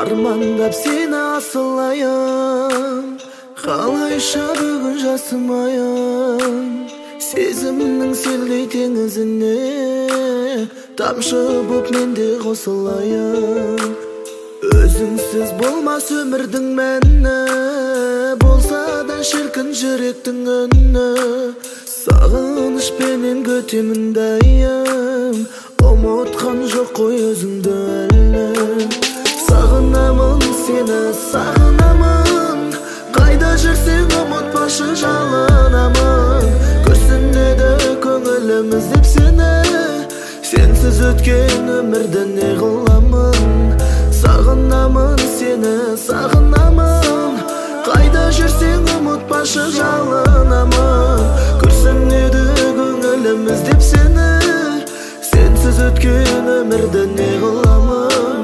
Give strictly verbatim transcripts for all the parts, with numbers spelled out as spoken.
армандап сені асылайын, қалайша бүгін жасымайын. Сезімнің селдей теңізіне тамшы боп менде қосылайын. Өзіңсіз болмас өмірдің мәні, болса да шіркін жүректің үні. Сағынышпенен көтемін дайым, ұмытқан жоқ қой өзіңді әлі. Сағынамын сені, сағынамын, қайда жүрсең ұмытпашы жалынамын. Күрсінеді көңіліміз деп сені, сенсіз өткен өмірді не қыламын. Сағынамын сені, сағынамын, қайда жүрсең ұмытпашы жалынамын. Күрсінеді көңіліміз деп сені, сенсіз өткен өмірді не қыламын.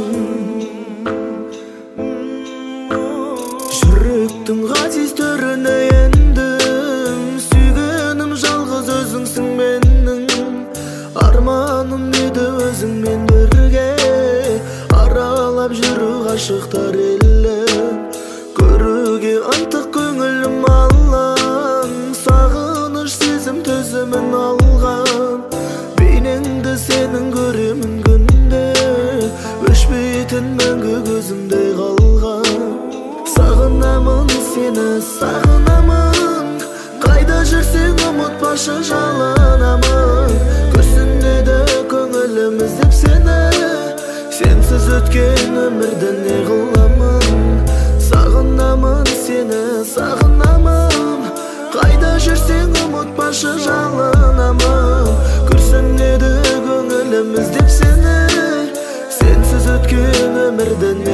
Жүректің ғазиз түріне ендім, сүйгенім жалғыз өзіңсің менің. Арманым еді өзіңмен бірге аралап жүру ғашықтар елін. Көруге ынтық көңілім алаң, сағыныш сезім төзімін алған. Бейнеңді сенің көремін күнде, өшпейтін мәңгі көзімде қалған. Сағынамын сені, сағынамын, қайда жүрсең ұмытпашы жалынамын. Күрсінеді көңіліміз деп сені, сенсіз өткен өмірді не қыламын. Сағынамын сені, сағынамын, қайда жүрсең ұмытпашы жалынамын. Күрсінеді көңіліміз деп сені, сенсіз өткен өмірді